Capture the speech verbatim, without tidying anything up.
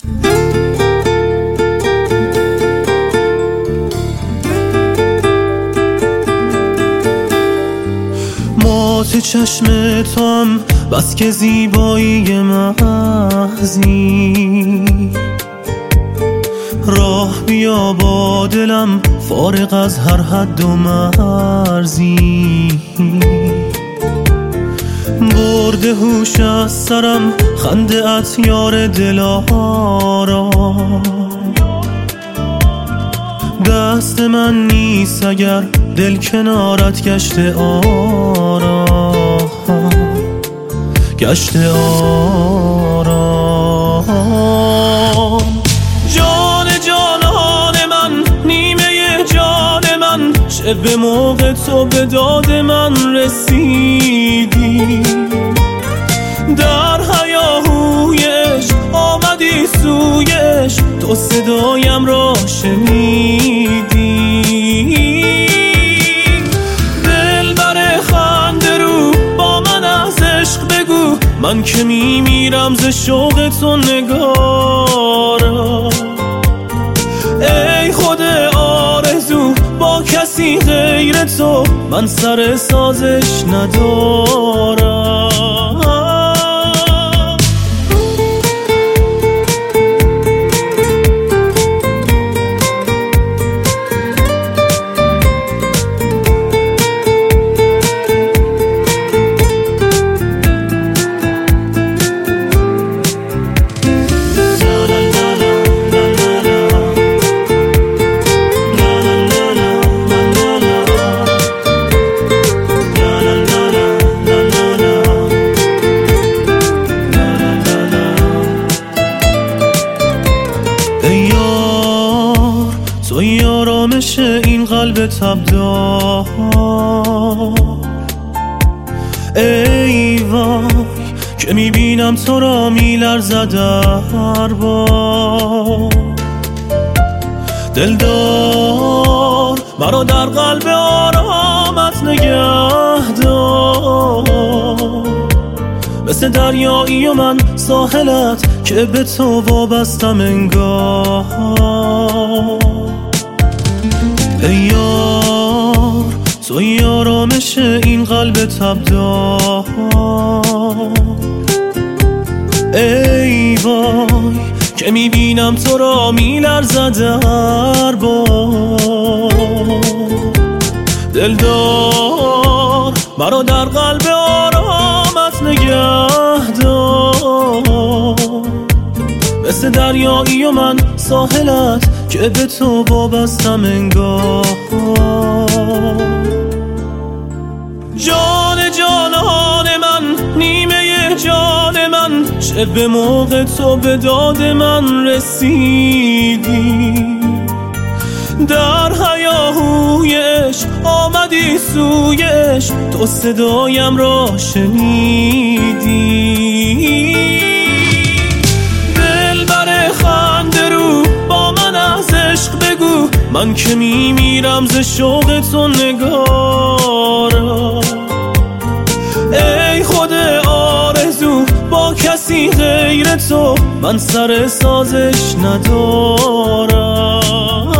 مات چشم توام بس که زیبایی محضی، راه بیا با دلم فارغ از هر حد و مرزی. برده هوش از سرم خنده ات یار دلارا، دست من نیست اگر دل کنارت گشته آرام، گشته آرام. جان جانان من، نیمه جان من، چه به موقع تو به داد من رسیدی. در هیاهویش آمدی سویش، تو صدایم را شنیدی. من که میمیرم ز شوق تو نگارا، ای خود آرزو با کسی غیر تو من سر سازش ندارم. توی آرامش این قلب تبدار، ای وای که میبینم تو را میلرزد در بار. دلدار مرا در قلب آرامت نگه دار، مثل دریایی و من ساحلت که به تو وابستم انگار. ای یار توی آرامش این قلب تبدار، ای وای که میبینم تو را میلرزد در بار. دلدار مرا در قلب آرامت نگه دار، مثل دریایی و من ساحلت که به تو وابستم انگار. جان جانان من، نیمه جان من، چه به موقع تو به داد من رسیدی. در هیاهویش آمدی سویش، تو صدایم را شنیدی. من که میمیرم ز شوق تو نگارا، ای خود آرزو با کسی غیر تو من سر سازش ندارم.